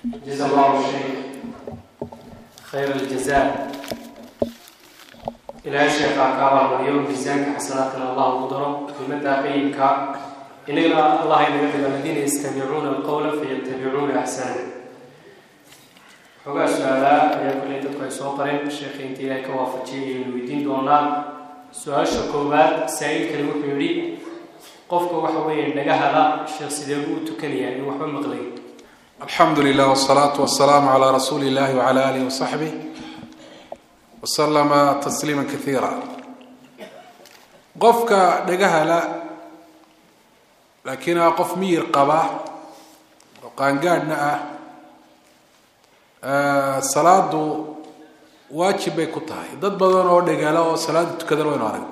جزا الله الشيخ خير الجزاء. إلى الشيخ أكرم اليوم ميزانك حسناتنا الله قدره بمدى قيمك إننا الله ينبغي الذين يستمعون القول فيتبعون أحسنه. xogaa su'aalaha ayaa kulay dadku ay soo qareen sheekhay intii ilaahay ka waafajiyay inuu weydiin doonaa. su-aasha koowaad saa'ilkani wuxuu yidhi qofka waxa weeye dhagahada sheekh sidee buu u tukanayaa in waxba maqlay. الحمد لله والصلاة والسلام على رسول الله وعلى آله وصحبه وسلم تسليما كثيرا. قفك دقهلا لكن قف مير قبا وقان قادنا صلاة واجب كتاي ضد بدن أو دقهلا وصلاة تكدر وين عارف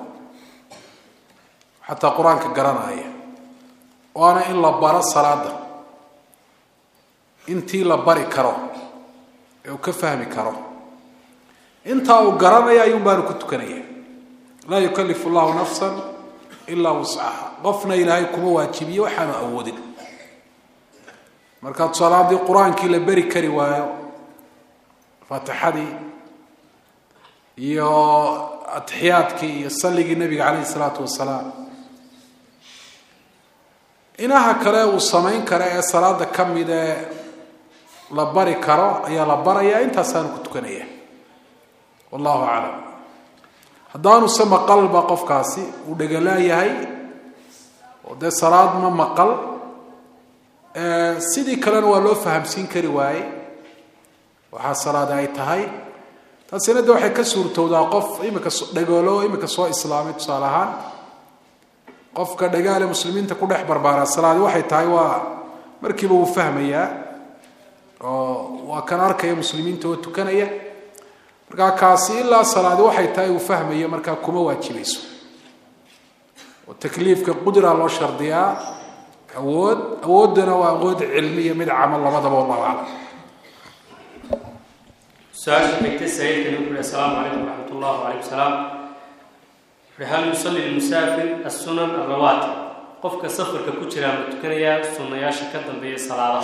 حتى قرآن كقرانا هي وأنا إلا برا صلاة intii la bari karo ee uu ka fahmi karo inta uu garanaya ayuu baan ku tukanaya. la yukallifu Allahu nafsan illa wus'aha. qofna ilaahay kuma waajibiyo waxaan awoodin. marka salaadii quraankii la bari kari waayo faatixadii iyo atxiyaadkii iyo salligii nabiga calayhi salaatu wasalaam inaha kale uu samayn kara ee salaada kamid ee la bari karo ayaa la baraya intaasaan ku tukanaya. wallahu a'lam. haddaanu sama qalba qofkaasi uu dhagalaayahay oo de salaad ma maqal sidii kalena waa loo fahamsiin kari waaye waxa salaad ay tahay taasina de waxay ka suurtowdaa qof imika dhagalo imika soo islaamay tusaale ahaan qofka dhagaale muslimiinta ku dhex barbaara salaad waxay tahay waa markiiba uu fahmayaa oo waa kan arkaya muslimiinta oo tukanaya marka kaasi ilaa salaad waxay tahay uu fahmayo marka kuma waajibayso oo takliifka qudra loo shardiyaa awoodana waa awood cilmiya mid camal labadaba wallahu a'lam. سؤال حكيت السيد كان يقول السلام عليكم ورحمة الله وعليكم السلام. هل يصلي المسافر السنن الرواتب قفك سفر ككتير متكريا سنياش كذا بيه صلاة.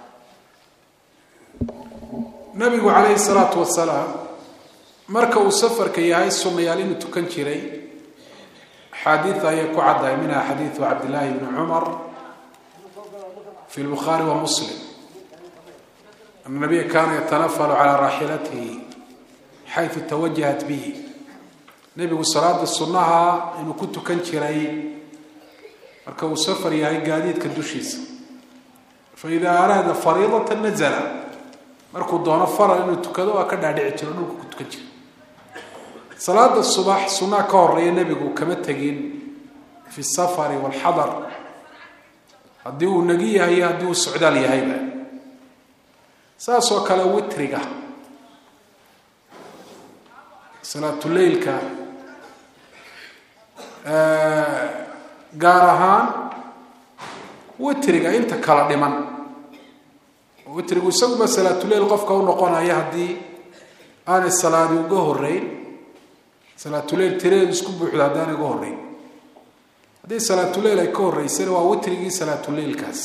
النبي عليه الصلاة والسلام مركو سفر كياي سنيالين تكنشري حديث يكو عدا منها حديث عبد الله بن عمر في البخاري ومسلم. النبي كان يتنفل على راحلته حيث توجهت به. نبي صلاة السنة إنه كنت كنشري مركو سفر ياي قاديد كدوشيس فإذا أراد فريضة نزل مركو دون فرض إنه تكدو أكد عدي عتلو كنت كنشري. صلاة الصباح سنة كوري النبي كما تجين في السفر والحضر هديو النقية هي هديو السعودية هي بقى ساسو كلا وتريغا صلاة الليل كا غارهان وتريغا انت كلا دمان وتريغو سبب صلاة الليل قفكا ونقونايا هدي aan salaadi uga horeyn salaatu leel tireen isku buuxda hadaan uga horeyn hadii salaatu leel ay ka horeysay waa witrigi salaatu leelkaas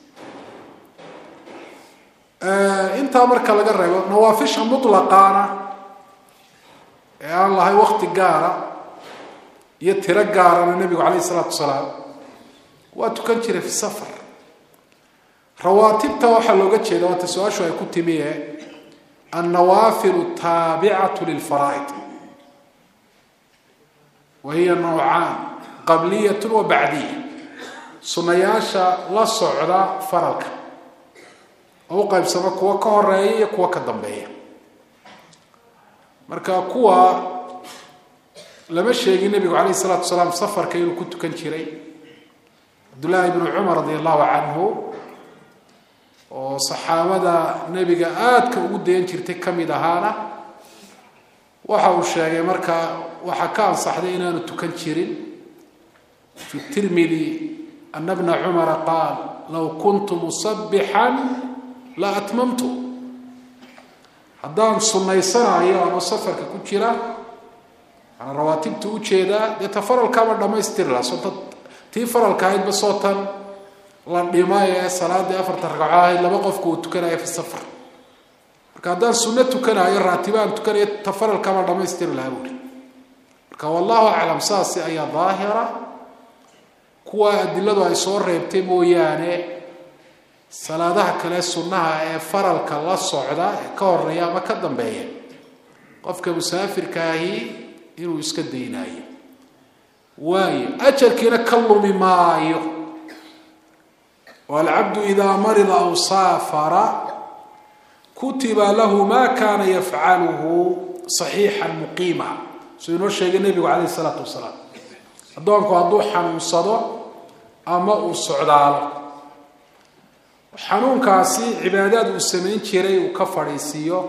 inta marka laga reebo nawaafisha mutlaqana ee Allah ay waqti gaara iyo tira gaarana nabiga kaleey salaatu salaam waa tukan jiray fi safar rawaatibta waxa looga jeedaa waa su'aashu ay ku timiyee النوافل التابعة للفرائض وهي نوعان قبلية وبعدية. سنياشا لا صعدة فرق أو قيب سما كوا كهرية كوا كدنبية مركا كوا لما شيء النبي عليه الصلاة والسلام سفر كيلو كنت كنشري عبد الله بن عمر رضي الله عنه وصحابة نبيك آدك ودين جرتك كميد هانا وحاو الشيء مركا وحكان صحدين أن تكنشرين في الترمذي أن ابن عمر قال لو كنت مصبحا لا أتممت هدان صنيسان أيام سفر ككتشرة أنا رواتب توجه يتفرل كامل لما يستر له صوت تفرل كايد بصوتا la dhimay ee salaadii 4 ragcadood laba qofku uu tukanayo fi safar marka hadaan sunna tukanayo raatibaan tukanayo tafaralka ma dhameystir lahaa buuri marka wallahu a'lam saasi ayaa daahira kuwa adiladu ay soo reebtay mooyaane salaadaha kale sunnaha ee faralka la socda ee ka horeeya ama ka dambeeya qofka musaafirka ahi inuu iska deynaayo waayo ajarkiina kallumi maayo والعبد إذا مرض أو سافر كتب له ما كان يفعله صحيحا مقيما سيدنا الشيخ النبي عليه الصلاة والسلام أدوانك وأدوح حنون صدو أما الصعدال حنون كاسي عبادات السمين تيري وكفريسيو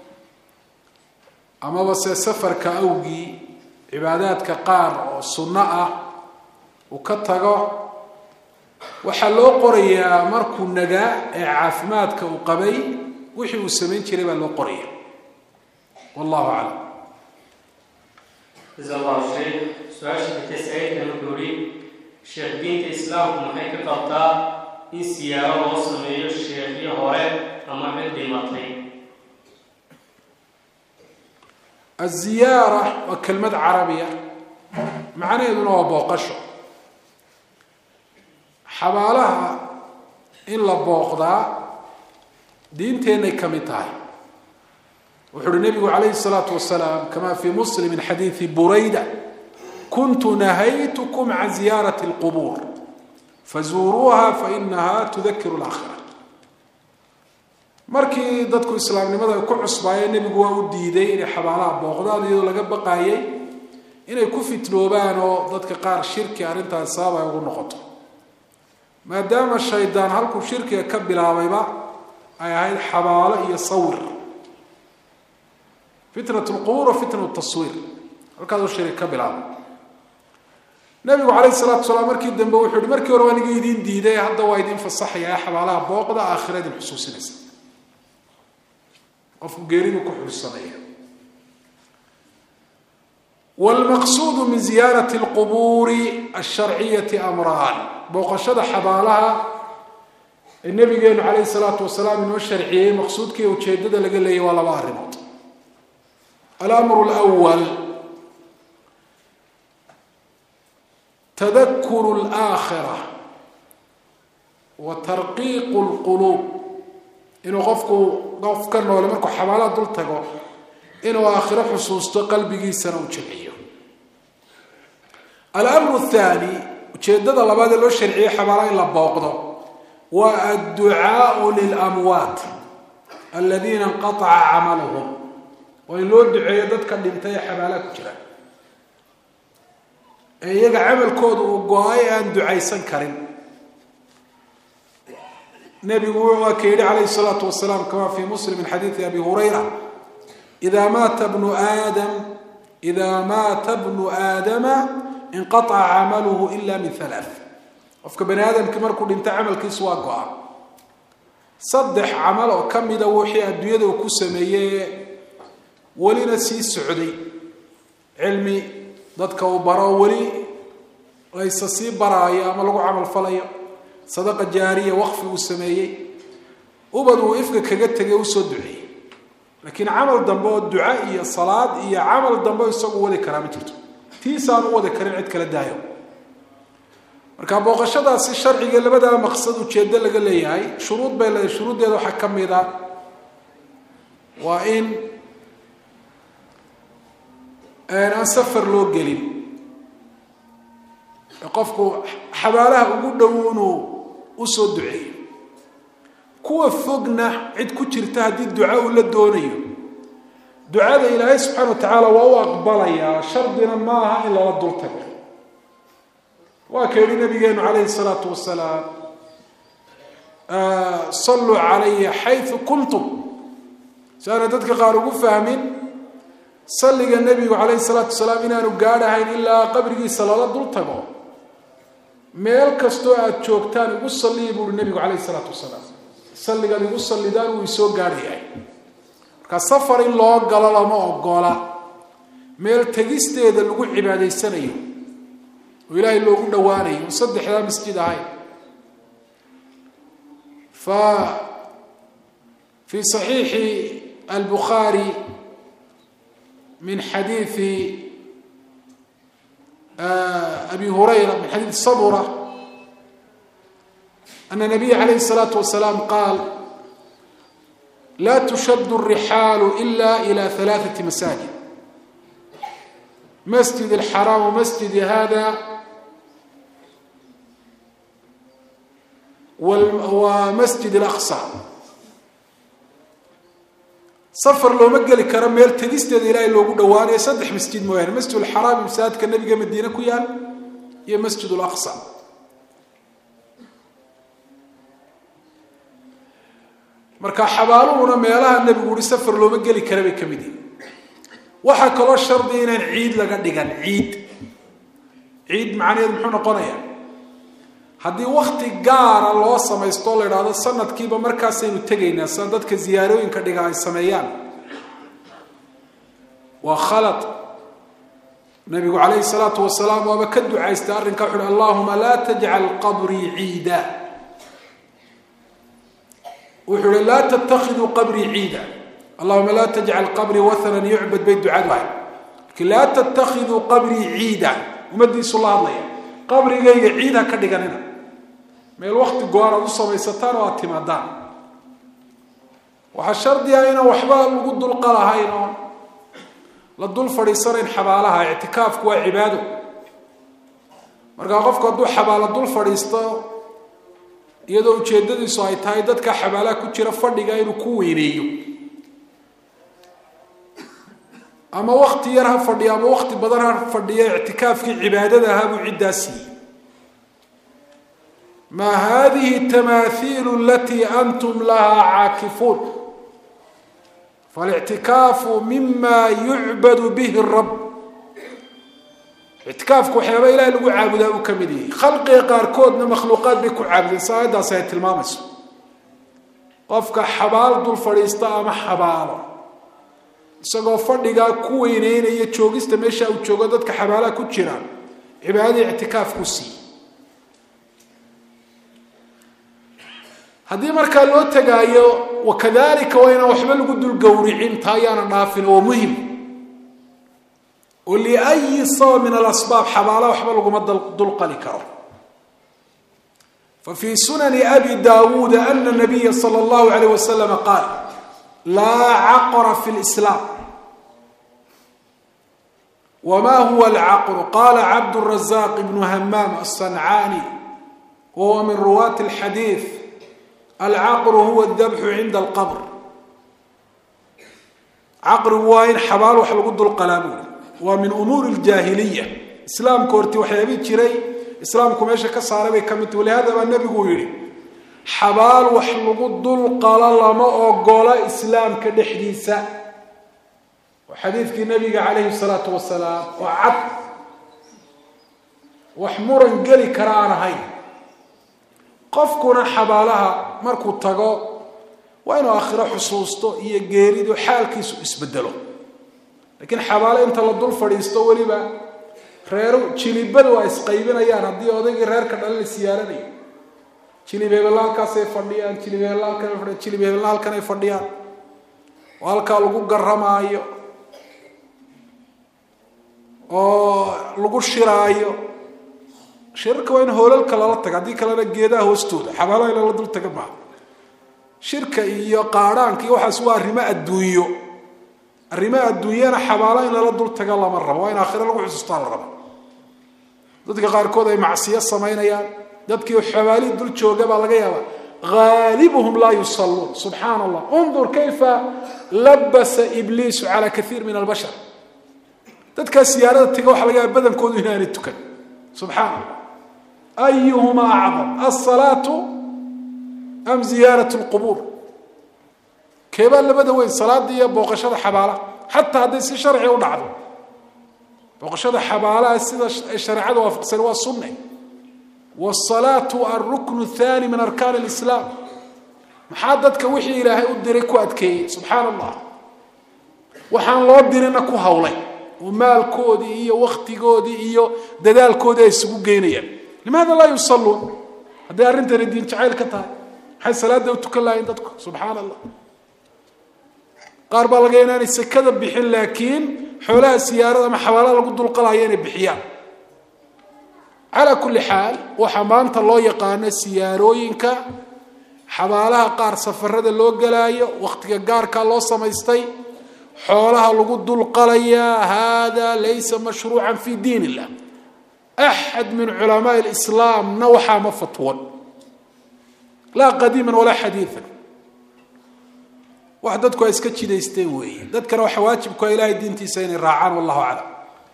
أما بس سفر كأوجي عبادات كقار وصناء وكتغو waxa loo qorayaa markuu nagaa ee caafimaadka uu qabay wixii uu sameyn jiray baa loo qorayaa wallahu a'lam jazakallahu khayr su'aasha tasaayid nuri sheekh diinta islaamku maxay ka qabtaa in siyaaro loo sameeyo sheekhiyo hore ama mid dhimatay الزيارة وكلمة عربية معناه إنه بوقشة حبالها إن لبوقدا دينتين كمتاي وحر النبي عليه الصلاة والسلام كما في مسلم من حديث بريدة كنت نهيتكم عن زيارة القبور فزوروها فإنها تذكر الآخرة markii dadku islaamnimada ku cusbaayeen nabigu waa u diiday in xabaalaha booqdaadii laga baqaayay inay ku fitnoobaan oo dadka qaar shirki arintaas sabab ay ugu noqoto maadaama shaydaan halku shirkiga ka bilaabayba ay ahayd xabaalo iyo sawir fitnatul qubur wa fitnat taswir halkaas oo shirki ka bilaabay nabigu kaleey salaatu salaam markii dambe wuxuu markii hore waan idin diiday hadda waa idin fasaxaya xabaalaha booqda aakhirada xusuusinaysa قف غيرين كحول الصنية والمقصود من زيارة القبور الشرعية أمران بوقشة حبالها النبي عليه الصلاة والسلام إنه الشرعية مقصود كي وتشدد لقال لي ولا بارمط الأمر الأول تذكر الآخرة وترقيق القلوب إنه قف كان ولا مركو حمالات دول تغو إنه آخر حصوصته قلبي سنة وشرعيه الأمر الثاني وشدد الله بعد لو الشرعية حمالات إلا باقضه والدعاء للأموات الذين انقطع عملهم وإن لو الدعاء يددك اللي حمالات جرا يقع عمل كود وقواي أن دعاء سنكرين نبي وكيل عليه الصلاة والسلام كما في مسلم من حديث أبي هريرة إذا مات ابن آدم انقطع عمله إلا من ثلاث وفك بني آدم كمر كل انت عمل كيسوا قوى صدح عمل وكم يدوحي الدنيا وكسمية ولنسي السعودي علمي ضدك وبراولي ليس سي برايا ملقوا عمل فليا صدقة جارية وقف وسمية وبدو إفك كجت وسدعي لكن عمل ضمبه الدعاء هي الصلاة هي عمل ضمبه يسوق وذي كرامته تيسان وذي كريم عد كلا دايو مركب بوقشة الشرعي قال بدأ مقصد وشيد اللي قال لي هاي شروط بين شروط ده حكم إذا وإن أنا أسافر له قليل يقفكوا حبالها وقدونوا وسو دعي كوا فوقنا عد كجرتا هدي الدعاء ولا دونيو دعاء إلهي سبحانه وتعالى وهو أقبليا شرطنا ماها إلا ردلتك وكان نبينا عليه الصلاة والسلام صلوا علي حيث كنتم سأردتك قالوا فاهمين صلي النبي عليه الصلاة والسلام إنا نقارها إلا قبره صلى الله عليه وسلم meel kasto aad joogtaan ugu salliyo buu nabigu kaleey salaatu wasalaam salliga ugu sallidaan uu soo gaariyay marka safar in loo galo lama ogola meel tagisteeda lagu cibaadaysanayo oo ilaahay loogu dhawaanayo saddexda masjid ahay ففي صحيح البخاري من حديث أبي هريرة من حديث صبرة أن النبي عليه الصلاة والسلام قال لا تشد الرحال إلا إلى 3 مساجد مسجد الحرام ومسجد هذا ومسجد الأقصى سفر لو مقلي كرم ميل تجستد إلى لو دوان يصدح مسجد موين مسجد الحرام مساجد كالنبي قام الدين كيان هي مسجد الأقصى marka xabaaluhuna meelaha nabigu uu safar looma gali karabay kamidii waxa kale oo shardi inaan ciid laga dhigan ciid macnaheedu muxuu noqonayaa haddii waqti gaar ah loo samaysto la yiraahdo sanadkiiba markaas aynu tagaynaa san dadka ziyaarooyinka dhiga ay sameeyaan waa khalad nabigu calayhi salaatu wasalaam waa ka ducaystay arrinka wuxuu Allahumma la taj'al qabri 'iida وحول لا تتخذوا قبري عيدا اللهم لا تجعل قبري وثنا يعبد بيت دعاء لكن لا تتخذوا قبري عيدا ومدي صلى الله عليه قبري جاي عيدا كدغنا ما الوقت غوار وسميستان واتمادان وحشردي هنا وحبا لو دول قلهاينا لا دول فريسرين حبالها اعتكاف وعباده marka qofku haduu xabaalo dul fadhiisto iyadoo ujeedadiisu ay tahay dadka xabaalaha ku jira fadhiga inuu ku weyneeyo ama waqti yar ha fadhiyo ama waqti badan ha fadhiyo i'tikaafki cibaadada ha buu cidaasi ma hadhihi tamathil allati antum laha aakifun فالاعتكاف مما يعبد به الرب اعتكافك وحيابا إلهي لغو عابدا وكمديه خلقي قاركودنا مخلوقات بكو عابدين سايدا سايت المامس قفك حبال دول فريستا أما حبالا ساقو فردقا كوينين يتشوغيستا ميشا وتشوغدتك حبالا كتشيران عبادي اعتكاف كسي هذه مركا لو تقايو وكذلك وين وحبل قدو القورعين تايانا نافن ومهم ولأي صوم من الأسباب حبالا وحبل قمد دلق لكرم ففي سنن أبي داود أن النبي صلى الله عليه وسلم قال لا عقر في الإسلام وما هو العقر قال عبد الرزاق بن همام الصنعاني وهو من رواة الحديث العقر هو الذبح عند القبر عقر واين حبال وحبل قد القلابون ومن أمور الجاهلية إسلام كورتي وحيابي جري إسلامكم إيش كسر بي كمت ولهذا ما النبي يقول حبال وحلقود القلال ما أقول إسلام كدحديثة وحديث النبي عليه الصلاة والسلام وعد وحمورا قلي كرار هاي قفكنا حبالها مركو تقو وإنه آخر حصوصته هي قريد وحالكيس اسبدله لكن حباله انت لا دول فريستو وليبا reero jilibadu waa isqaybinayaan hadii odayga reerka dhalay siyaaranay jilibeelaalkaas ay fadhiyaan jilibeelaalkan ay fadhiyaan walka lagu garamaayo oo lagu shiraayo shirka weyn hoolalka la taga hadii kala geedaha hoostooda xabaalaha la dul taga ma shirka iyo qaaraanki waxaas waa arrimo adduunyo xabaalaha in la dul taga lama rabo in aakhira lagu xusuustaa la rabo dadka qaarkood ay macsiyo sameynayaan dadkii xabaali dul jooga baa laga yaabaa غالبهم لا يصلون سبحان الله انظر كيف لبس ابليس على كثير من البشر dadka siyaarada taga waxa laga yaabaa badankoodu inaan tukan سبحان الله ايهما اعظم الصلاه ام زياره القبور كيف لبدا وين صلاه iyo booqashada xabaalaha حتى هذا si sharci u dhacdo booqashada xabaalaha sida sharciga waafaqsan waa sunnah والصلاه الركن الثاني من اركان الاسلام محاددك وحي الهي u diray ku adkeey subxaan allah waxaan loo dirina ku hawlay ومالكودي iyo waqtigoodii iyo dadaalkoodii ay isugu geynayaan limaada la yusalluun hadii arintan diin jacayl ka tahay maxay salaada u tukan lahayn dadku subxaan allah qaar baa laga inaanay sekada bixin laakiin xoolaha siyaarada ama xabaalaha lagu dulqalayo inay bixiyaan calaa kulli xaal waxaa maanta loo yaqaano siyaarooyinka xabaalaha qaar safarada loo galaayo waqtiga gaarkaa loo samaystay xoolaha lagu dulqalayaa hada laysa mashruucan fi diin illah axad min culamaai lislaamna waxaa ma fatwon laa qadiiman walaa xadiian wax dadku ay iska jidaysteen weeye dadkana waxa waajibku a ilahay diintiisa inay raacaan wallahu aclam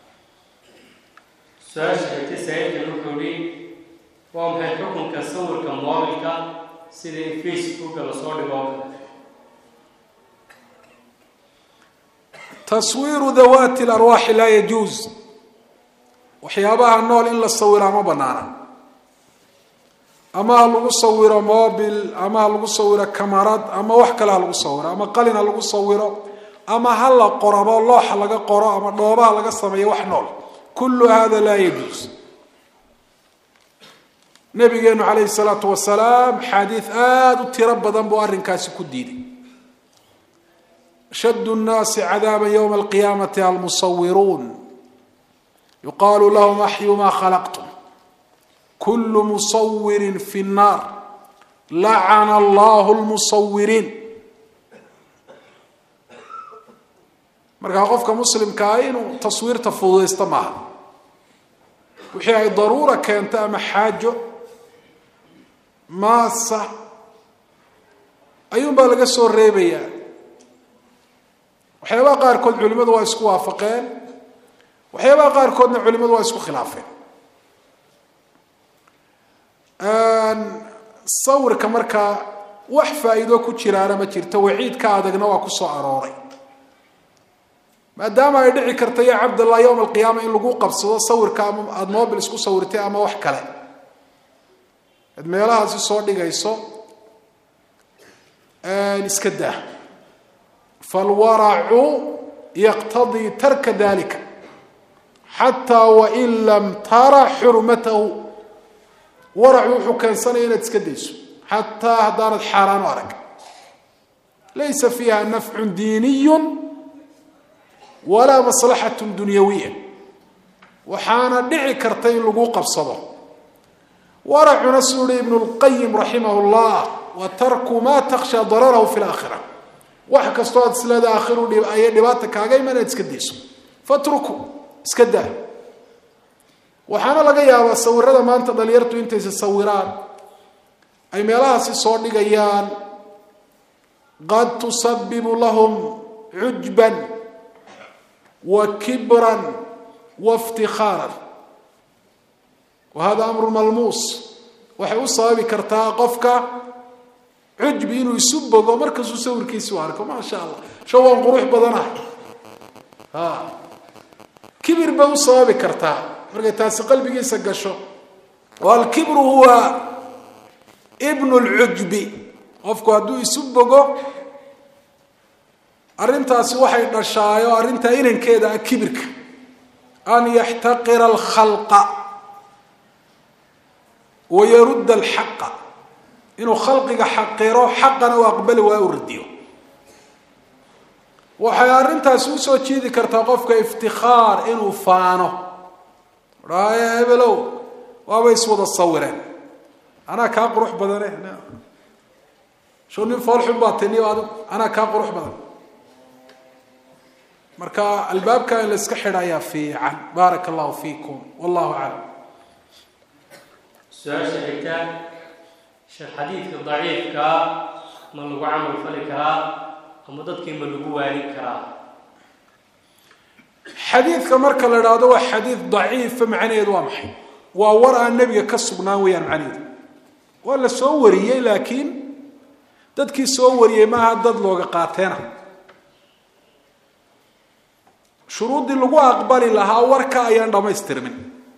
su-aasha xigta saaiidkan wuxuu hi waa maxay xukunka sawirka moobilka sida in facebooka lasoo dhigo oo kale taswiiru dawaati larwaaxi laa yajuuz waxyaabaha nool in la sawiraa ma banaana ama ha lagu sawiro mobil ama ha lagu sawiro kamarad ama wax kale ha lagu sawiro ama qalin ha lagu sawiro ama ha la qorabo looxa laga qoro ama dhoobaha laga sameeyo wax nool kullu hada laa yajuuz nabigeenu calayhi salaatu wasalaam xaadiis aada u tiro badan buu arrinkaasi ku diiday ashaddu nnaasi cadaaba yowma alqiyaamati almusawiruun yuqaalu lahum axyuu maa khalaqtum kulu musawirin fi nnaar lacana allahu lmusawiriin markaa qofka muslimkaa inuu taswiirta fududaysto maaha wixii ay daruura keento ama xaajo maasa ayuun baa laga soo reebayaa waxyaabaha qaarkood culimadu waa isku waafaqeen waxyaabaha qaarkoodna culimadu waa isku khilaafeen sawirka markaa wax faa'iido ku jiraana ma jirto waciidka adagna waa ku soo arooray maadaama ay dhici karta ya cabdallah yowma alqiyaama in lagu qabsado sawirka ama aada mobil isku sawirtay ama wax kale ad meelahaasi soo dhigayso iska daa falwaracu yaqtadii tarka dalika xataa wain lam tara xurmatahu waracu wuxuu keensanaya inaad iska dayso xataa haddaanad xaaraan u arag laysa fiiha nafcun diiniyu walaa maslaxatun dunyawiya waxaana dhici karta in lagu qabsado waracuna suu hi ibnu lqayim raximah llah wa tarku maa taksha dararahu fi laakhira wax kastoo aad isleeda aakhiru ayay dhibaata kaaga iman inaad iska dayso fatruku iska daa waxaana laga yaabaa sawirada maanta dhalinyartu intaysa sawiraan ay meelahaasi soo dhigayaan qad tusabibu lahum cujban wa kibran wa iftikhaaran wa hada amru malmuus waxay u sababi kartaa qofka cujbi inuu isu bogo markasuu sawirkiisu arko maa sha allah sha waan qurux badanah kibir bay u sababi kartaa markay taasi qalbigiisa gasho walkibru huwa ibnu lcujbi qofku hadduu isu bogo arrintaasi waxay dhashaayo arrintaa inankeeda ah kibirka an yaxtaqira alkhalqa wayarudda alxaqa inuu khalqiga xaqiro xaqana u aqbali waa u radiyo waxay arrintaasi usoo jiidi kartaa qofka iftikhaar inuu faano raaye hebelow waabay iswada sawireen anaa kaa qurux badane sho nin foolxun baa tini adigu anaa kaa qurux badan marka albaabka in la iska xidha ayaa fiican baaraka allahu fiikum wallahu aclam su-aasha xigta sheekh xadiidka daciifkaa ma lagu camal fali karaa ama dadkii ma lagu waanin karaa xadiidka marka la idhaahdo waa xadiid daciifa macnaheedu waa maxay waa war aan nebiga ka sugnaan weyaan macnaheedu waa la soo wariyey laakiin dadkii soo wariyey maaha dad looga qaateena shuruuddii lagu aqbali lahaa warka ayaan dhamaystirmin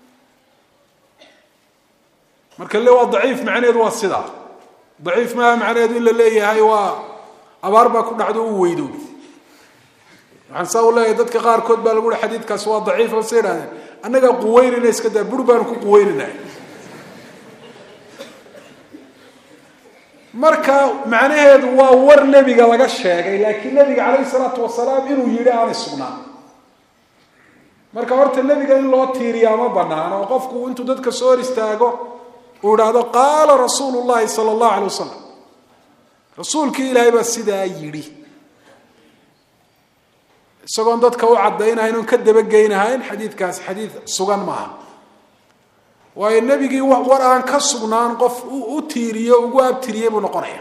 marka le waa daciif macnaheedu waa sidaa daciif maaha macnaheedu in la leeyahay waa abaar baa ku dhacdo u weydo waxaan saa u leeyahay dadka qaarkood baa lagu hi xadiidkaasi waa daciif base idhahdeen annagaa quweynayna iska daa bur baanu ku quweynayna marka macnaheedu waa war nebiga laga sheegay laakiin nebiga calayhi salaatu wasalaam inuu yidhi aanay sugnaan. marka horta nebiga in loo tiiriyaa ma banaano oo qofku intuu dadka soo hor istaago uu idhaahdo qaala rasuulu llahi sala allahu calay wasalam, rasuulkii ilaahay baa sidaa yidhi, isagoon dadka u caddaynahayn oon ka dabageynahayn, xadiidkaasi xadiid sugan maaha. waayo nebigii war aan ka sugnaan qof u tiiriyo ugu abtiriyey buu noqonaya.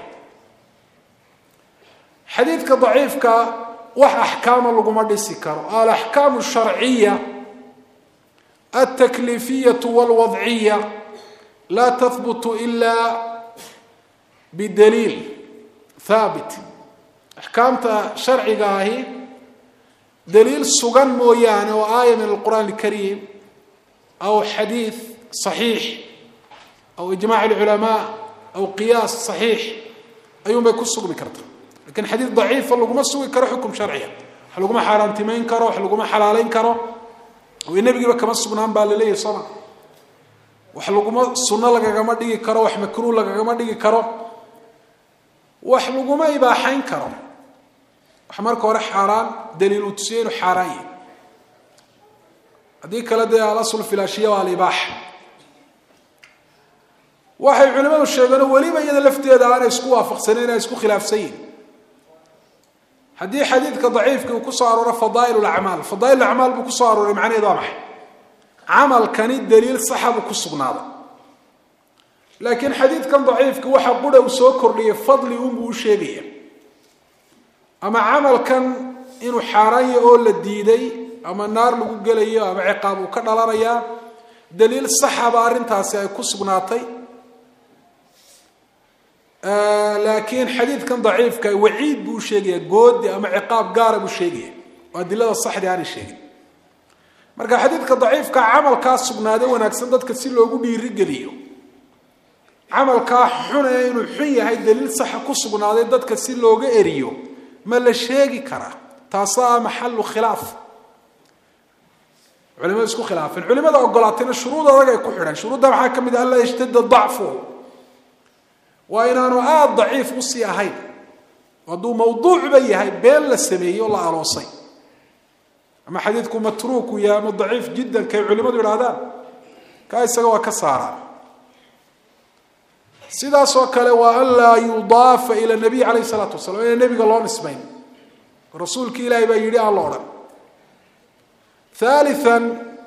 xadiidka daciifka wax axkaama laguma dhisi karo. alaxkaamu sharciya altaklifiyatu walwadciya laa tahbutu ila bidaliil haabit. axkaamta sharciga ahi daliil sugan mooyaane oo aaya min alqur'aan alkariim aw xadiid صحيح أو إجماع العلماء أو قياس صحيح أيوم بيكون سوق بكرته. لكن حديث ضعيف فلقوا ما سوق كره حكم شرعي، حلقوا ما حرامتين كره، حلقوا ما حلالين كره، والنبي بقى كمان سوق نام بالليل صنع، وحلقوا ما سنة لقى جماعة دي كره، وحمكروا لقى جماعة دي كره، وحلقوا ما يباحين كره، وحمر كره حرام دليل وتسير حرامي. هذيك لا دي على أصل الفلاشية والإباحة. waxay culimadu sheegeen waliba iyada lafteeda aan isku waafaqsaneyn ay isku khilaafsayin. hadii xadiidka daciifka uu ku soo arooro fadaa'il al-a'mal, fadaa'il al-a'mal buu ku soo arooray macnaheedu waa maxay? amalkani daliil sax ah ku sugnaada. laakiin xadiidkan daciifka waxa qudha uu soo kordhiyay fadli uu sheegaya. ama amalkan inuu xaaraan oo la diiday ama naar lagu galayo ama ciqaab uu ka dhalanaya daliil sax ah arintaasi ay ku sugnaatay. laakiin xadiidkan daciifka waciid buu sheegaya good ama ciqaab gaar buu sheegaya waa dilada saxda aan sheegin. marka xadiidka daciifka amalka sugnaaday wanaagsan dadka si loogu dhiiri geliyo, amalka xun ee inuu xun yahay daliil sax ku sugnaaday dadka si looga eriyo ma la sheegi kara. taasaa maxallu khilaaf. culimadu isku khilaafeen. culimada ogolaatayna shuruud adag ay ku xidhan. shuruudda waxaa ka mid ah alla yashtadda dacfu, waa inaanu aada daciif u sii ahayn. hadduu mawduucba yahay been la sameeyo la aloosay ama xadiidku matruuku yahay ama daciif jiddan kay culimadu yidhaahdaan kaa isaga waa ka saaraan. sidaasoo kale waa an laa yudaafa ila nabiy calayhi salaatu wasalam, inaan nebiga loo nisbayn. rasuulki ilaahay baa yidhi aan lo odhan. ثالثا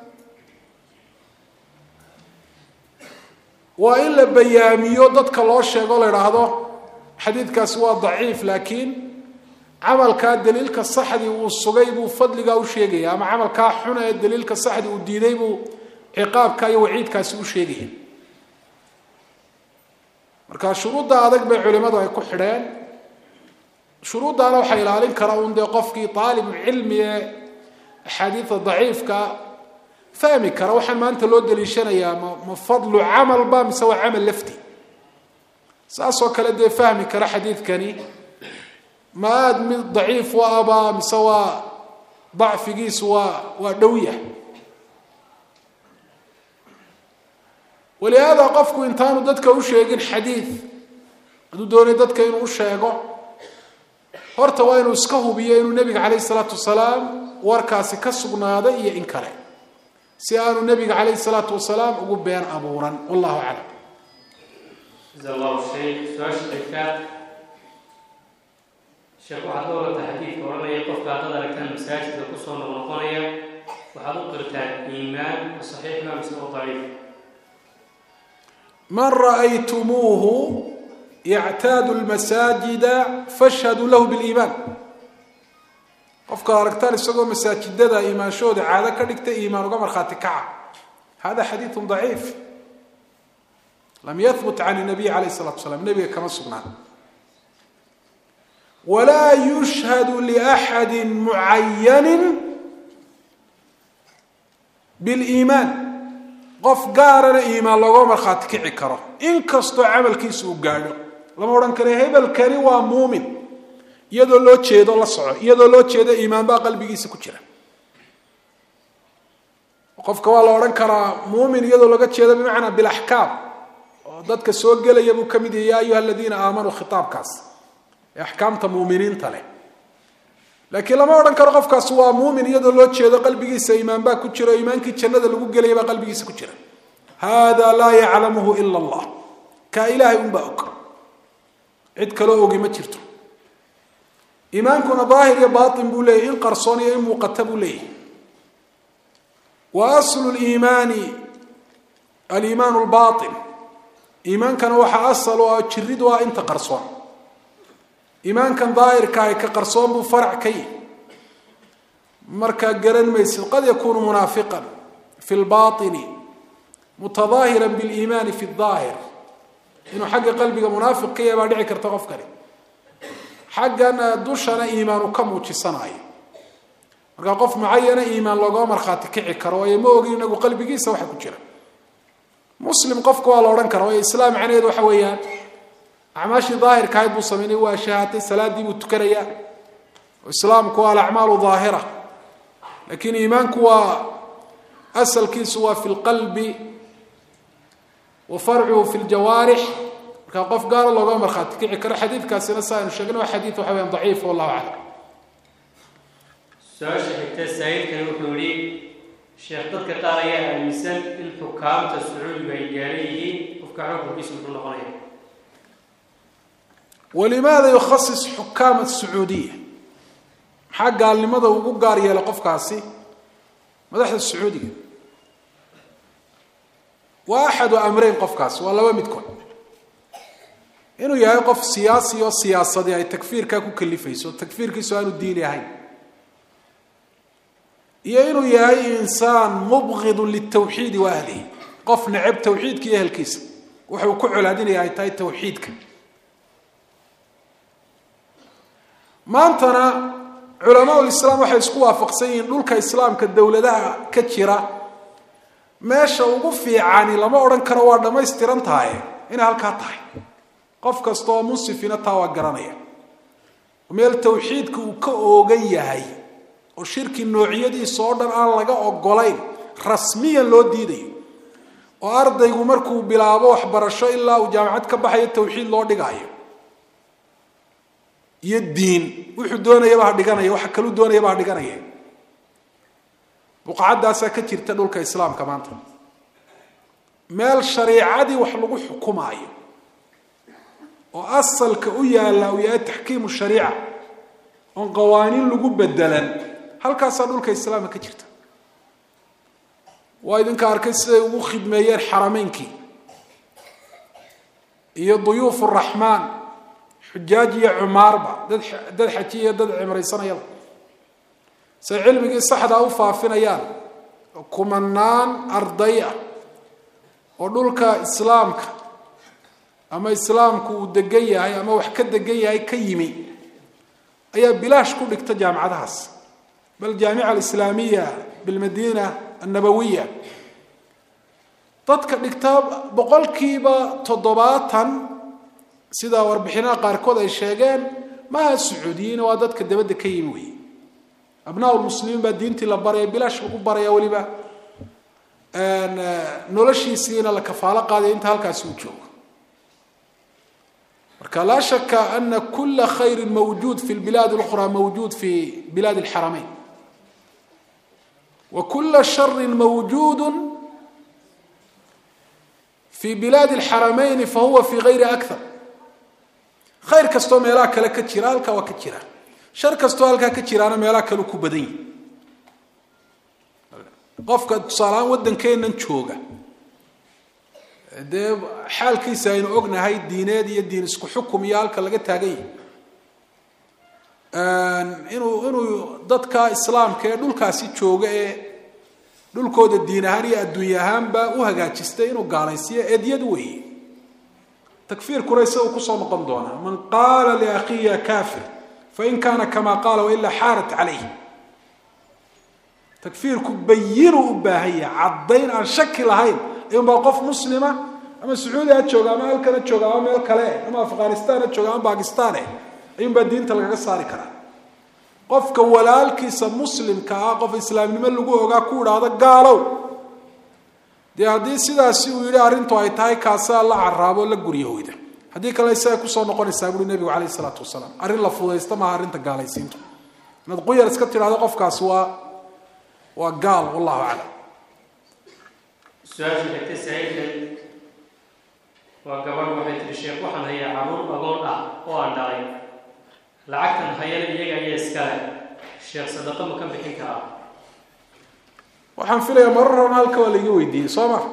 waa in la bayaamiyo dadka loo sheego la yiraahdo xadiidkaasi waa daciif laakiin amalka daliilka saxdi uu sugay buu fadliga u sheegaya ama amalka xun ee daliilka saxdi uu diiday buu ciqaabka iyo waciidkaasi u sheegaya. marka shuruudda adag bay culimadu ay ku xidheen. shuruuddaana waxay ilaalin karaa un dee qofkii طaalib cilmi أحاديث ضعيفة فهمي كرا وحن ما أنت لو دليشنا ما فضل عمل با مسوى عمل لفتي ساسو كلا دي فهمي كرا حديث كني ما أدمي ضعيف وأبا مسوى ضعف قيس ودوية. ولهذا قفكو انتانو دادك وشيقين حديث أدو دوني دادك إنو وشيقو horta waa inuu iska hubiyo inuu nabiga calayhi salaatu wasalaam warkaasi ka sugnaaday iyo in kale si aanu nabiga calayhi salaatu wasalaam ugu been abuuran. wallahu aclam. jazakallahu khayr. su'aasha xigta sheekh waxaad loo wada xadiidka oranaya qofka hadda aragtaan masaajidka ku soo noqonaya waxaad u qirtaan iimaan saxiix ma mise daciif. man ra'aytumuuhu يعتاد المساجد فاشهدوا له بالإيمان. قفك أركتان السجود مساجد ده إيمان شود عادة كدكت إيمان وقمر خاتكع. هذا حديث ضعيف لم يثبت عن النبي عليه الصلاة والسلام. النبي كما سمعنا. ولا يشهد لأحد معين بالإيمان. قف قارن إيمان لقمر خاتكع كره إن كستو عمل كيسو قارن lama oran karo hebelkani waa muumin iyadoo loo jeedo la soco iyadoo loo jeedo iimaan baa qalbigiisa ku jira. qofka waa la oran karaa muumin iyadoo laga jeedo bimacnaa bil ahkaam dadka soo gelaya buu ka mid yahay yaa ayuha aladiina aamanuu khitaabkaas ee axkaamta muuminiinta leh laakiin lama odhan karo qofkaas waa muumin iyadoo loo jeedo qalbigiisa iimaan baa ku jira oo iimaankii jannada lagu gelaya baa qalbigiisa ku jira hada laa yaclamuhu ila allah kaa ilaahay unbaa og cid kaloo ogi ma jirto iimaankuna daahir iyo baatin buu leeyahy in qarsoon iyo in muuqata buu leeyahy wa aslu liimaani aliimaanu lbaatin iimaankana waxaa asal oo jirid u ah inta qarsoon iimaankan daahirka ay ka qarsoon buu farac ka yihi markaa garan maysid qad yakuunu munaafiqan fi lbaatini mutadaahiran biliimaani fi daahir inuu xagga qalbiga munaafiq ka yahay baa dhici karta qofkani xaggan dushana iimaanu ka muujisanayo markaa qof mucayana iimaan loogama markhaati kici karo waayo ma ogin inagu qalbigiisa waxa ku jira muslim qofka waa la odhan kara waayo islaam macnaheedu waxa weeyaan acmaashii daahirka ahayd buu samaynay waa shahaatay salaadii buu tukanayaa islaamku waa alacmaalu daahira laakiin iimaanku waa asalkiisu waa fi lqalbi wa farcuhu fi ljawaarix markaa qof gaalo loogama markhaati kici karo xadiidkaasina sa aynu sheegna waa xadiid waxa weyaan daciif wallahu aclam su-aasha xigta saaiidkani wuxuu yihi sheekh dadka qaar ayaa aaminsan in xukaamta sacuudigu ay gaalan yihiin qofka xukunkiisa muxuu noqonaya walimaada yukhasis xukaam sacuudiya maxaa gaalnimada ugu gaar yeela qofkaasi madaxda sacuudiga waa axadu amreyn qofkaasi waa laba midkood inuu yahay qof siyaasi oo siyaasadi ay takfiirkaa ku kalifayso takfiirkiisu aanu diini ahayn iyo inuu yahay insaan mubghidun litawxiidi wa ahlihi qof neceb tawxiidka iyo ehelkiisa wuxuu ku colaadinaya ay tahay tawxiidka maantana culamaa ulislaam waxay isku waafaqsan yihiin dhulka islaamka dowladaha ka jira meesha ugu fiicani lama odhan karo waa dhammaystiran tahay inay halkaa tahay qof kasta oo munsifina taa waa garanaya meel tawxiidka uu ka oogan yahay oo shirki noocyadiisa oo dhan aan laga ogolayn rasmiyan loo diidayo oo ardaygu markuu bilaabo waxbarasho ilaa uu jaamacad ka baxayo tawxiid loo dhigaayo iyo diin wuxuu doonayaba ha dhiganaya waxa kaluu doonayaba ha dhiganaya buqacadaasaa ka jirta dhulka islaamka maanta meel shariicadii wax lagu xukumaayo oo asalka u yaalla uu yahay taxkiimu shariica oon qawaaniin lagu bedelan halkaasaa dhulka islaamka ka jirta waa idinka arkay siday ugu khidmeeyeen xarameynkii iyo duyuuf raxmaan xujaaj iyo cumaarba dad xajiya dad cimraysanayaba say cilmigii saxdaa u faafinayaan kumanaan arday ah oo dhulka islaamka ama islaamku uu degan yahay ama wax ka degan yahay ka yimi ayaa bilaash ku dhigta jaamacadahaas bal jaamica alislaamiya bilmadiina annabawiya dadka dhigta boqolkiiba 70 sida warbixinaha qaarkood ay sheegeen maaha sacuudiyiin waa dadka dabadda ka yimi wey abnaa lmuslimiin baa diintii la baraya bilaash lagu baraya weliba noloshiisiina la kafaalo qaadaya inta halkaasi uu joogo marka laa shaka ana kula khayri mawjuud fi lbilaad اlأkhra mawjuud fi bilaad اlxarameyn wa kula shari mawjuud fi bilaad اlxarameyn fahuwa fi gayri akthar khayr kastoo meelaha kale ka jira halkaa waa ka jira shar kastoo halkaa ka jiraana meelaha kale ku badan yihi qofka tusaalehaan waddankeennan jooga dee xaalkiisa aynu ognahay diineed iyo diin isku xukum iyo halka laga taagan yahay inuu dadka islaamka ee dhulkaasi jooga ee dhulkooda diin ahaan iyo adduunya ahaanba u hagaajistay inuu gaalaysiiyo eedyad weeye takfiirkuna isaga kusoo noqon doona man qaala liakhihi ya kafir fain kaana kama qaala wailaa xaarat calayh takfiirku bayinu u baahan yahay caddayn aan shaki lahayn ayuunbaa qof muslima ama sacuudi ha jooga ama halkana jooga ama meel kale ama afghanistan ha jooga ama bakistan ayuunbaa diinta lagaga saari karaa qofka walaalkiisa muslimka ah qof islaamnimo lagu ogaa ku idhaahdo gaalow dee haddii sidaasi uu yidhi arrintu ay tahay kaasaa la caraabo la guryahooyda, haddii kale isaga kusoo noqonaysaa buui nebigu calayhi isalaatu wasalaam. arrin la fudaysta maaha arrinta gaalaysiintu. inaad quyar iska tidhahdo qofkaasi waa gaal, wallahu aclam. su-aasha xigta saciidkan waa gabadh waxay tihi sheekh waxaan hayaa caruur agoon ah oo aan dhalay, lacagtan hayana iyaga ayaa iskale, sheekh sadaqa ma ka bixin karaa? waxaan filayaa marar horena halka waa laiga weydiiyey soo ma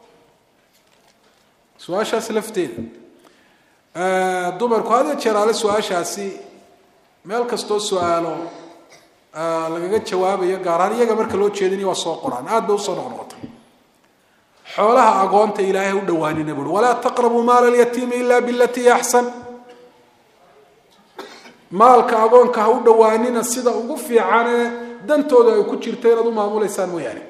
su-aashaas lafteeda. dumarku had iyo jeer ale su-aashaasi meel kastoo su-aalo lagaga jawaabayo gaar ahaan iyaga marka loo jeedinayo waa soo qoraan, aad bay usoo noqnoqota. xoolaha agoonta ilaahay u dhawaanina buui walaa taqrabuu maala alyatiimi ila bilatii axsan. maalka agoonka ha u dhawaanina sida ugu fiicanee dantooda ay ku jirto inaad u maamulaysaan mooyaane.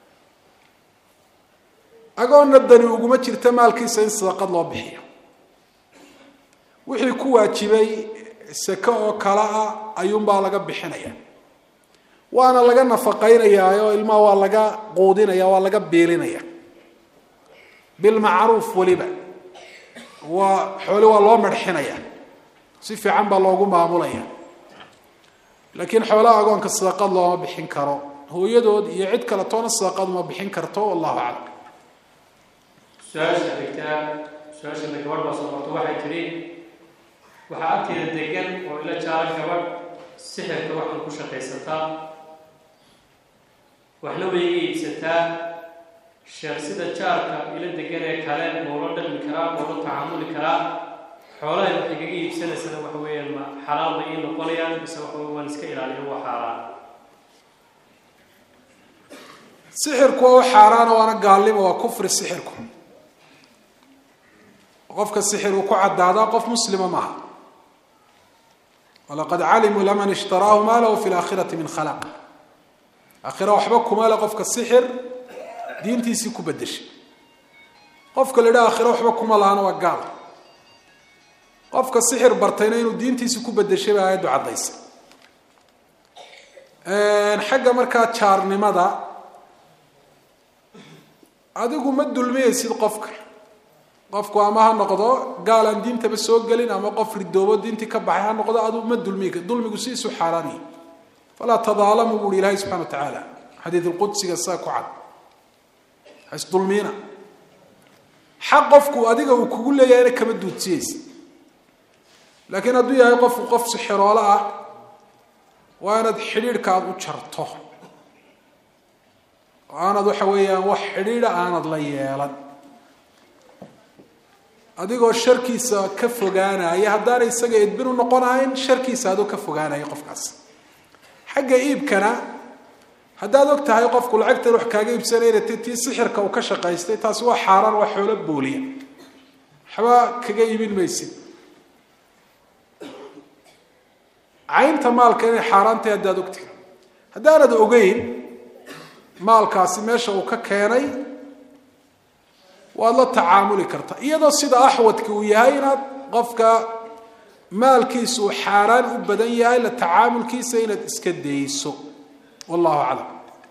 agoonna dani uguma jirta maalkiisa in sadaqad loo bixiyo. wixii ku waajibay sake oo kale ah ayuunbaa laga bixinaya, waana laga nafaqaynayaa oo ilmaha waa laga quudinaya, waa laga biilinaya bilmacruuf. weliba xoole waa loo marxinaya, si fiican baa loogu maamulaya. laakiin xoolaha agoonka sadaqad looma bixin karo, hooyadood iyo cid kale toona sadaqad uma bixin karto, wallahu aclam. su-aasha xigtaa, su-aashana gabadh baa soo qorto waxay tidhi waxaa agteeda degan oo ila jaaran gabadh sixirka waxay ku shaqaysataa, waxna way iga iibsataa. sheekh sida jaarka ila degan ee kale moola dhaqmi karaa, moola tacaamuli karaa? xoolahay wax igaga iibsanaysana waxa weeyaan ma xalaal bay ii noqonayaan mise waxa waan iska ilaaliyo waa xaaraan? sixirku waa xaaraana waana gaalnimo, waa kufri sixirku. qofka sixir uu ku cadaadaa qof muslima maaha. walaqad calimuu laman ishtaraahu maa lahu fi laakhirati min khalaq. aakhira waxba kuma le qofka sixir diintiisii ku bedeshay. qofka la yidhaha aakhira waxba kuma lahana waa gaal. qofka sixir bartayna inuu diintiisii ku bedeshay baa aayaddu caddaysay. xagga markaa jaarnimada adigu ma dulmiyeysid qofka. qofku ama ha noqdo gaal aan diintaba soo gelin ama qof ridoobo diintii ka baxay ha noqdo, adigu ma dulmiga. dulmigu siisu xaaraaniye. falaa tadaalamu buuhi ilaahay subxana wa tacaala xadiid lqudsiga saa ku cad. hasdulmiina. xaq qofku adiga uu kugu leeyahayna kama duudsiyeysa. laakiin hadduu yahay qofku qof sixiroole ah, waa inaad xidhiidhka aada u jarto oo aanad waxa weeyaan wax xidhiidha aanad la yeelan, adigoo sharkiisa ka fogaanaya. haddaanay isaga edbin u noqonahayn sharkiisa adoo ka fogaanaya qofkaas. xagga iibkana haddaad og tahay qofku lacagtan wax kaaga iibsanayna tii sixirka uu ka shaqaystay, taasi waa xaaraan, waa xoolo booliya, waxba kaga iibin maysid. caynta maalka inay xaaraan tahay haddaad og tahay. haddaanad ogeyn maalkaasi meesha uu ka keenay, waad la tacaamuli kartaa iyadoo sida axwadka uu yahay inaad qofka maalkiisa uu xaaraan u badan yahay la tacaamulkiisa inaad iska dayso, wallahu aclam.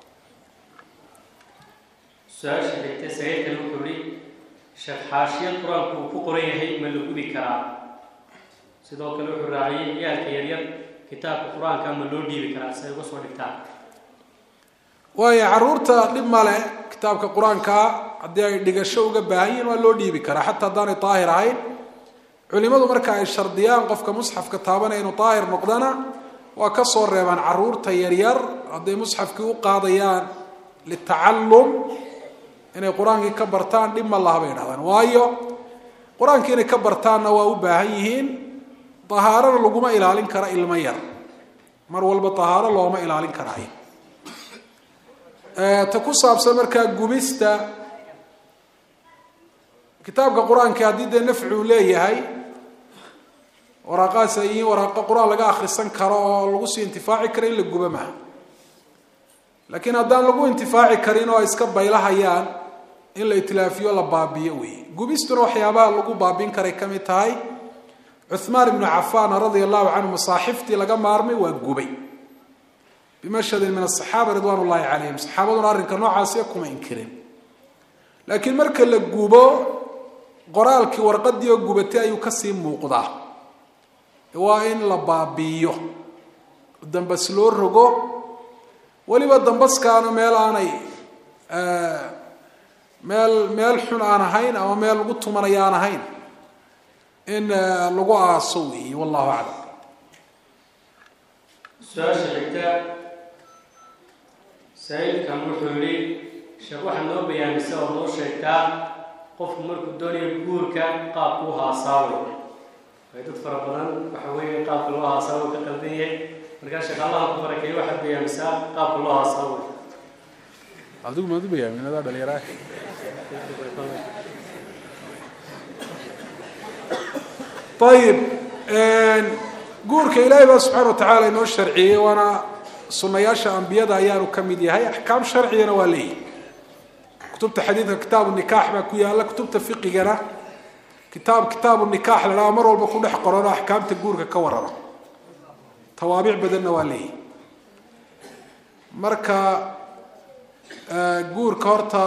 su-aasha xigta saciidkan wuxuu yihi sheekh xaashiyad qur-aanku uu ku qoran yahay ma la gubi karaa? sidoo kale wuxuu raaciyey ciyaalka yaryar kitaabka qur-aanka ma loo dhiibi karaa si ay uga soo dhigtaan? waayo caruurta dhib male, kitaabka qur-aanka haddii ay dhigasho uga baahan yihiin waa loo dhiibi karaa, xataa haddaanay daahir ahayn. culimadu marka ay shardiyaan qofka musxafka taabanaya inuu daahir noqdana waa ka soo reebaan caruurta yaryar hadday musxafkii u qaadayaan litacallum inay qur-aankii ka bartaan dhib ma laha bay yidhahdaan. waayo qur-aankii inay ka bartaanna waa u baahan yihiin. dahaarana laguma ilaalin kara ilmo yar, mar walba dahaaro looma ilaalin karaayo. ta ku saabsan markaa gubista kitaabka qur-aanka haddii dee nafcuu leeyahay, waraaqahaas ay yihiin waraaqo qur-aan laga akhrisan karo oo lagu sii intifaaci karo in la guba maaha. laakiin haddaan lagu intifaaci karin oo ay iska baylahayaan in la itlaafiyo la baabiyo weeye. gubistuna waxyaabaha lagu baabin karay ka mid tahay. cuhmaan ibnu cafaan radia allahu canhu masaaxiftii laga maarmay waa gubay bimashhadin min asaxaaba ridwaan ullahi calayhim. saxaabaduna arrinka noocaasiya kuma inkirin. laakiin marka la gubo qoraalkii warqadii oo gubatay ayuu ka sii muuqdaa waa in la baabiyo dambas loo rogo waliba dambaskaana meel aanay meel xun aan ahayn ama meel lagu tumanaya aan ahayn in lagu aaso weeye wallahu aclam su-aasha xigta saa'ilkan wuxuu yidhi sheekh waxaad noo bayaamisa oo noo sheegtaa qofku markuu doonayo guurka qaabku u haasaawo way dad fara badan waxa weeye qaabka loo haasaawo ka qaldan yahay markaa sheekh allaha ku barakeeyo waxaad bayaamisaa qaabka loo haasaawo adigu maad u bayaamin adaa dhalinyaraah ayib guurka ilaahay baa subxaana watacaala inoo sharciyey waana sunayaasha ambiyada ayaanu ka mid yahay axkaam sharcigana waa leeyihi kutubta xadiidka kitaabu nikaax baa ku yaalla kutubta fiqigana kitaabu nikaax la dhaha mar walba ku dhex qorano axkaamta guurka ka warrama tawaabic badanna waa leeyihi marka guurka horta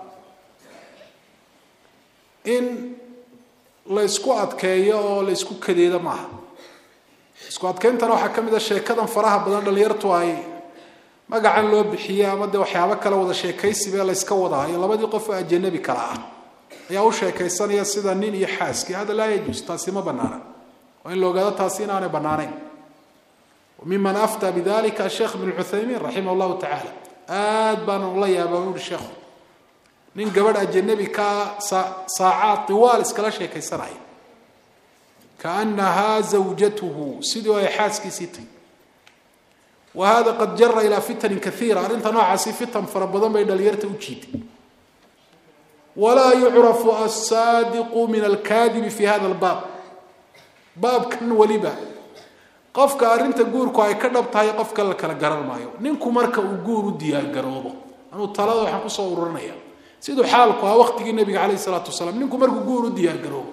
in la isku adkeeyo oo la isku kadeedo maaha isku adkeyntana waxaa ka mid a sheekadan faraha badan dhalinyartu ay magacan loo bixiyey ama dee waxyaabo kale wada sheekaysiba la yska wadaayo labadii qof oo ajanabi kala ah ayaa u sheekaysanaya sida nin iyo xaaskii hada laa yajuus taasi ma banaana waa in la ogaado taasi inaanay banaanayn miman aftaa bidalika asheekh ibn cuthaymiin raximah llahu tacaala aad baan ula yaaba u yihi sheekhu nin gabadh ajanabi kaa saacaad tiwaal iskala sheekaysanaya kaanahaa zawjatuhu sidii ay xaaskiisii tahy wa hada qad jara ilaa fitanin kaiira arrinta noocaasi fitan fara badan bay dhalinyarta u jiiday walaa yucrafu asaadiqu min alkaadibi fi hada albaab baabkan weliba qofka arrinta guurku ay ka dhab tahay qofka la kala garan maayo ninku marka uu guur u diyaargaroobo anuu talada waxaan kusoo ururinaya siduu xaalku ah waqtigii nabiga calayh isalaatu wasalaam ninku markuu guur u diyaargaroobo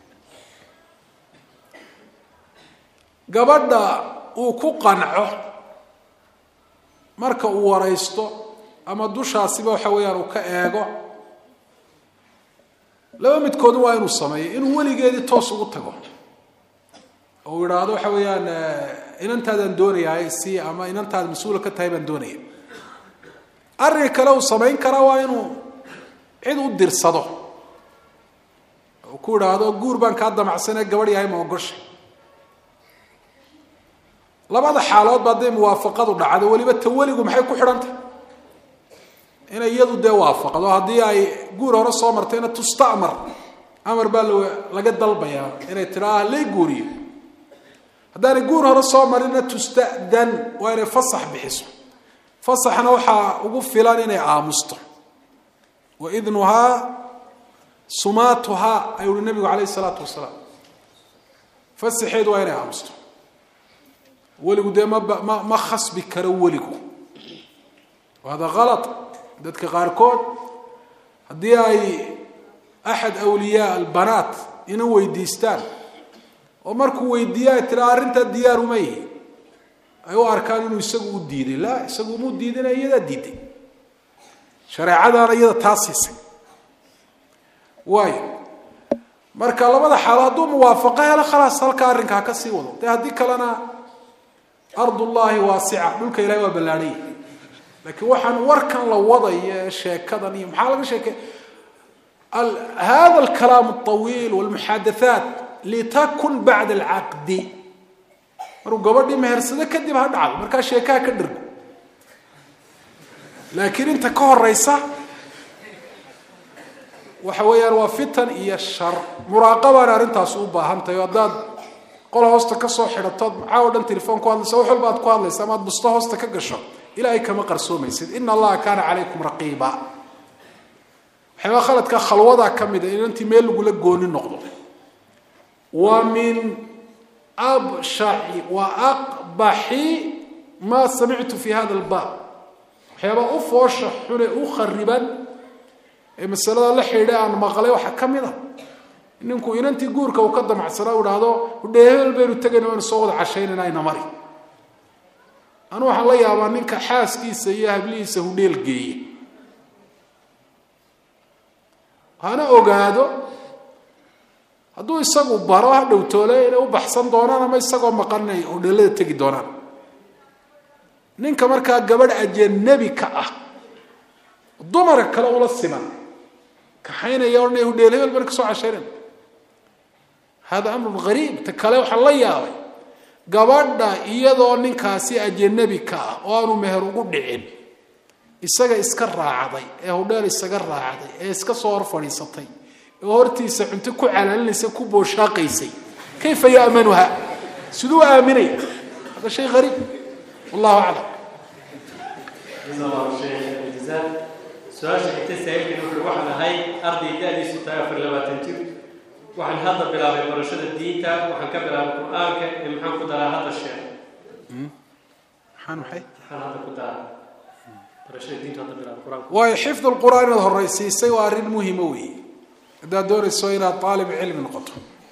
gabadha uu ku qanco marka uu waraysto ama dushaasiba waxa weeyaan uu ka eego laba midkood waa inuu sameeyo inuu weligeedii toos ugu tago oo yidhaahdo waxa weeyaan inantaadaan doonayaa si ama inantaada mas-uula ka tahay baan doonaya arrinka kale uu samayn karaa waa inuu cid u dirsado oo ku idhaahdo guur baan kaa damacsanee gabadh yahay ma ogoshay labada xaalood baa dee muwaafaqadu dhacdo weliba tawaligu maxay ku xidhantay inay iyadu dee waafaqdo haddii ay guur hore soo martayna tustamar amar baa laga dalbayaa inay tiraa lay guuriyo haddaanay guur hore soo marina tustadan waa inay fasax bixiso fasaxna waxaa ugu filan inay aamusto waidnuhaa sumaatuhaa ayuu uhi nabigu calayh isalaatu wasalaam fasaxeedu waa inay aamusto weligu dee ma khasbi karo weligu hada kalad dadka qaarkood haddii ay axad awliyaa albanaat ina weydiistaan oo markuu weydiiya ay tiraa arrintaa diyaar uma yihi ay u arkaan inuu isagu u diiday laa isagu umuu diidana iyadaa diiday shareecadaana iyada taa siisay waayo marka labada xaalo hadduu muwaafaqo helo khalaas halkaa arrinkaa ka sii wado dee haddii kalena ardullaahi waasica dhulka ilahay waa ballaadhanya laakiin waxaan warkan la wadayo ee sheekadan iyo maxaa laga sheekey hada alkalaam alطawiil walmuxadathaat litakun bacda alcaqdi markuu gabadhii mehersado kadib ha dhacdo markaa sheekaha ka dhergo laakiin inta ka horeysa waxa weeyaan waa fitan iyo shar muraaqabaana arrintaas u baahan tahay haddaad qol hoosta ka soo xidhatood maxaa o dhan telefoon ku hadlaysa wax walba aad ku hadlaysa ama aad busto hoosta ka gasho ilaahay kama qarsoomaysid ina allaha kaana calaykum raqiiba waxyaaba khaladka khalwadaa ka mid a inantii meel lagula gooni noqdo wa min abshaci wa aqbaxi maa samictu fi hada albaab waxyaaba u foosha xune u khariban ee masalada la xidhiidha aan maqlay waxaa ka mid a ninku inantii guurka uu ka damacsanaa u idhaahdo udheeheel baynu tegayna waynu soo wada cashaynayna ayna mari anu waxaan la yaabaa ninka xaaskiisa iyo hablihiisa hudheel geeye hana ogaado hadduu isagu baro ha dhowtoole inay u baxsan doonaan ama isagoo maqanay oo dheelada tegi doonaan. ninka markaa gabadh ajnabi ka ah dumar kale ula siman kaxaynaya oo inuu dheelay bal ka soo cashayn hada amr gharib takale waxa la yaabay gabadha iyadoo ninkaasi ajnabi ka ah oo aanu meher ugu dhicin isaga iska raacday ee hudheel isaga raacday ee iska soo hor fadhiisatay ee hortiisa cunto ku calaalinaysa ku booshaaqaysay kayfa yaamanuha sidoo aaminay hada shay gharib wallahu a'lam. الله شيخ الجزاء سؤال حتى سائل إنه واحد هاي أرضي دادي ستايا في اللباتن تير واحد هذا بلا برشة الدين تا واحد كبر القرآن كإمحان قدرة هذا الشيء. حان حي. حان هذا قدرة برشة الدين هذا بلا القرآن. وحفظ القرآن الرئيسي سوار مهموي. إذا دور السويرة طالب علم قطع.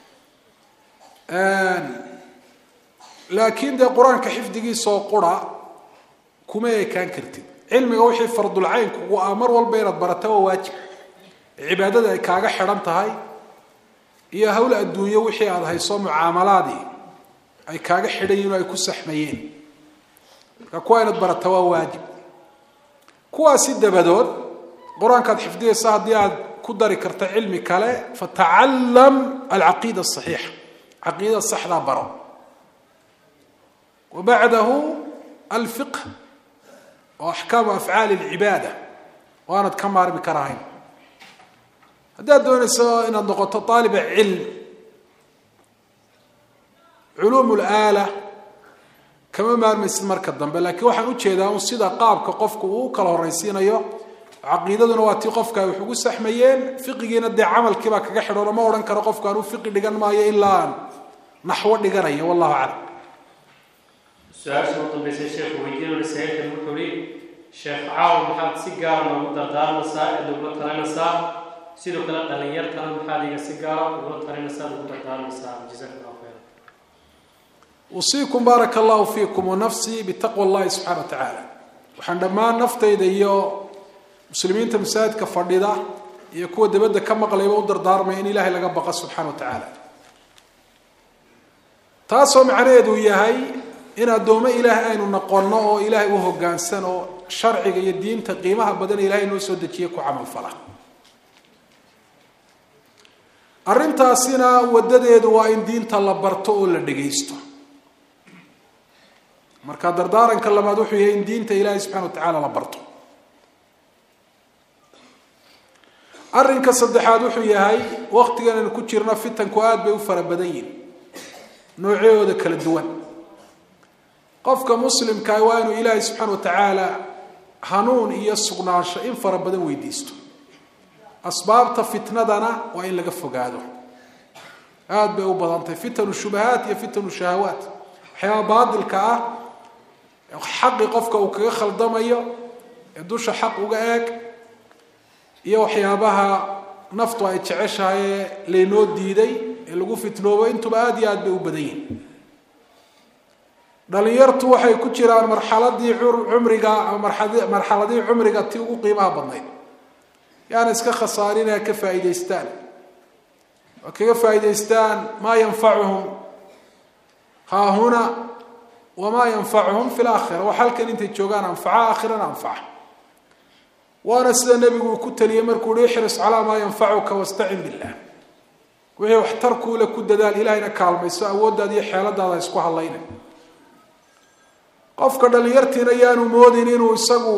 لكن ده القرآن كحفظه سو قرأ كما كان كرتين علمي وحي فرض العين وامر والبيرد برته واجب عبادته ay kaaga xiran tahay iyo hawl adduunyo wixii aad hayso mucaamalaadi ay kaaga xidhayeen ay ku saxmayeen ka kuwaanad barata waa waajib kuwaasi dabadood quraanka xifdiyaysa hadii aad ku dari karta cilmi kale fata'allam al-aqida as-sahiha aqida saxda baro وبعده الفقه وأحكام أفعال العبادة وأنا أتكمل بكراهين هذا دون سواء إن النقطة طالب علم علوم الآلة كما ما مثل مركز ضمن لكن واحد وجه هذا وصيدا قاب كقفك وكله الرئيسين أيه عقيدة نواتي قفك وحقوق سحميين فقهنا دي عمل كما كجحر ولا ما ورن كرقفك كانوا فقه لجن ما إلا نحو لجريه والله أعلم. سؤال سمعتم بس الشيخ ويدينه لسهيل المحوري الشيخ عاون محمد سيجار ومدة دار نساء اللي بلطنا نساء سيدو كلا دليل كلام محادي سيجار وبلطنا نساء ومدة دار نساء جزاك الله خير. أوصيكم بارك الله فيكم ونفسي بتقوى الله سبحانه وتعالى. وحندما نفتي ديو مسلمين تمساد كفرديدا يكون دبده كم قليبه ودر دار ما إن إله لقى بقى سبحانه وتعالى. تاسو معناه وياهي إن الدوم إله أين نقولنا أو إله وهو جانسن أو شرع الدين تقيمها بدل إله إنه سودتيك وعمل فلا. أرنتا سينا ودده وإن دين طلبرته ولا دقيسته. مركز دردارن كلام دوحي إن دين إله سبحانه وتعالى لبرته. أرنك صدق دوحي هاي وقت أن كتيرنا في تنكوات بيوفر بدين. نوعيه ذاك الدوان. قفك مسلم كايوان إلهي سبحانه وتعالى هنون يسقناش إن فربنا ويديستو أسباب فتنة دنا وإن لقف قادو هاد بيو بضانت فتن الشبهات يا فتن الشهوات حياة بعض الكاء حق قفك وكيخل ضمية يدوش حق وقاك يو حيابها نفط ويتعشها لينود ديدي اللي قو فتنوه انتو بادي هاد بيو بدين dhalinyartu waxay ku jiraan marxaladii umriga tii ugu qiimaha badnayd yaana iska khasaarinaa ka faa'iideystaan oo kaga faa'iideystaan ma yanfa'uhum ha huna wama yanfa'uhum fil aakhirah wa halkan inta joogaan anfa'a aakhirana anfa'a waana sida nabigu ku taliyay markuu leexris ala ma yanfa'uka wasta'in billah wixii waxtarku la ku dadaal ilaahina kaalmayso awoodaada iyo xeeladaada isku halaynay qofka dhalinyartiina yaanu moodin inuu isagu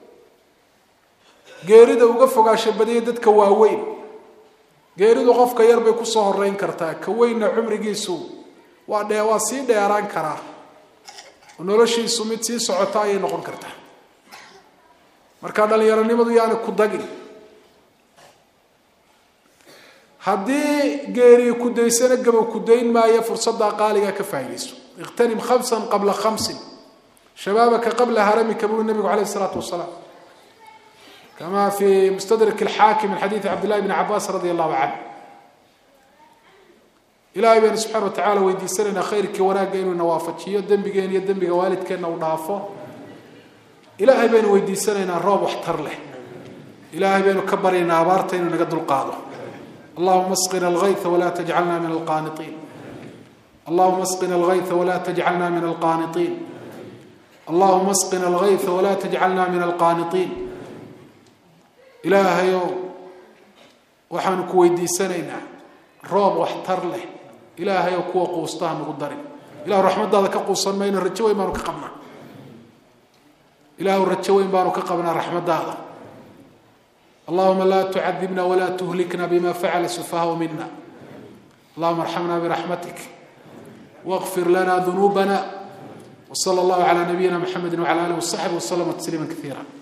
geerida uga fogaasho badiyay dadka waaweyn geeridu qofka yar bay ku soo horeyn kartaa ka weyna cumrigiisu waa sii dheeraan karaa noloshiisu mid sii socota ay noqon kartaa marka dhalinyaranimadu yaanu ku dagin haddii geeri ku daysana gabo ku dayn maayo fursadda qaaliga ka faa'iideyso iqtanim 5 qabla 5 شبابك قبل هرمك بقول النبي عليه الصلاة والسلام كما في مستدرك الحاكم من حديث عبد الله بن عباس رضي الله عنه إلهي بين سبحانه وتعالى ويدي سرنا خيرك وناقين ونوافتش يدن بقين يدن بقوالد كنا ونافه إلهي بين ويدي سرنا الراب واحتر له إلهي بينو كبرنا أبارتين ونقد القاضي اللهم اسقنا الغيث ولا تجعلنا من القانطين اللهم اسقنا الغيث ولا تجعلنا من القانطين اللهم اسقنا الغيث ولا تجعلنا من القانطين إلهي waxaan ku weydiisanaynaa roob wax tar leh ilaahay oo kuwa qoostaa nagu darin ilaahu raxmadaada ka qoosan mayna rajo weyn baanu ka qabnaa ilaahu rajo weyn baanu ka qabnaa raxmadaada اللهم لا تعذبنا ولا تهلكنا بما فعل السفهاء منا اللهم ارحمنا برحمتك واغفر لنا ذنوبنا وصلى الله على نبينا محمد وعلى اله وصحبه وسلم تسليما كثيرا